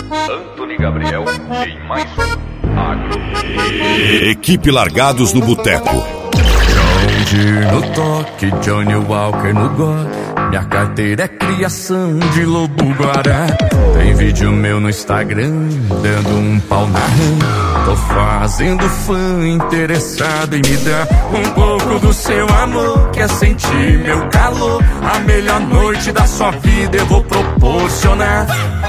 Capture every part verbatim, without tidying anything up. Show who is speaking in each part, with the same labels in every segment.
Speaker 1: Antony Gabriel em mais um Agro.
Speaker 2: Equipe Largados no Boteco.
Speaker 3: John Deere no toque, Johnny Walker no gole. Minha carteira é criação de lobo guará. Tem vídeo meu no Instagram, dando um pau na rã. Tô fazendo fã interessado em me dar um pouco do seu amor. Quer sentir meu calor? A melhor noite da sua vida eu vou proporcionar.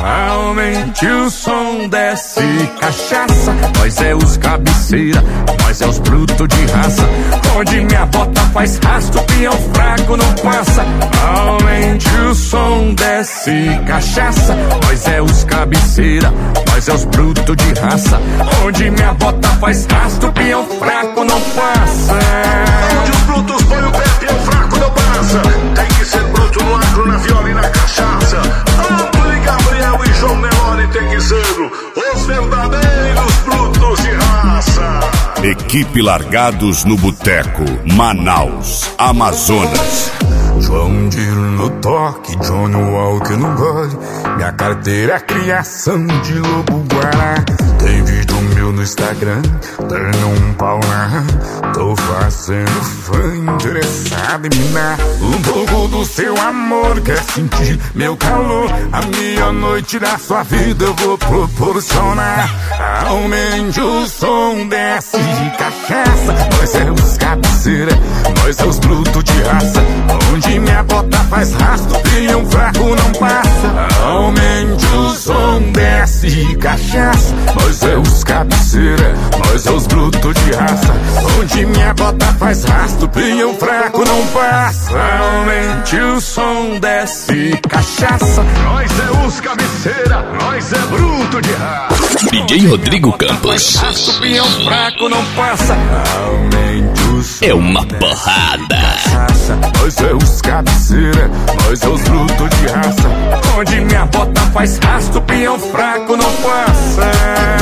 Speaker 3: Aumente o som, desce cachaça. Nós é os cabeceira, nós é os brutos de raça. Onde minha bota faz rastro, peão fraco não passa. Aumente o som, desce cachaça. Nós é os cabeceira, nós é os brutos de raça. Onde minha bota faz rastro, peão fraco não passa.
Speaker 4: Onde os brutos põem o pé, peão fraco não passa. Tem que ser bruto no agro, na viola e na cachaça. Antony Gabriel e João Nelore tem que ser os verdadeiros brutos de raça.
Speaker 2: Equipe Largados no Boteco, Manaus, Amazonas.
Speaker 3: João Deere no toque, Johnny Walker no gole. Minha carteira é criação de lobo guará. Tem vídeo meu no Instagram, dando um pau na. Tô fazendo fã interessado em me dar um pouco do seu amor. Quer sentir meu calor? A melhor noite da sua vida eu vou proporcionar. Aumente o som, desce cachaça. Nós é os cabeceira, nós é os brutos de raça. Onde minha bota faz rastro, peão fraco não passa. Aumente o som, desce cachaça. Nós é os cabeceira, nós é os brutos de raça. Onde minha bota faz rastro, peão fraco não passa. Aumente o som, desce cachaça.
Speaker 4: Nós é os cabeceira, nós é bruto de raça.
Speaker 5: D J Rodrigo Campos.
Speaker 3: Rastro, peão fraco não passa. Aumente o som,
Speaker 5: é uma porrada.
Speaker 3: Cachaça. Nós é os cabeceira, nós é os brutos de raça. Onde minha bota faz rastro, peão fraco não passa.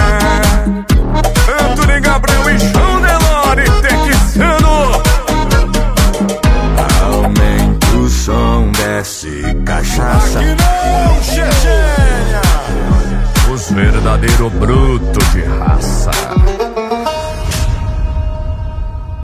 Speaker 3: Antony Gabriel e João Nelore texano. Aumente o som, desce cachaça.
Speaker 4: Aqui não, Chechênia.
Speaker 3: Os verdadeiros brutos de raça.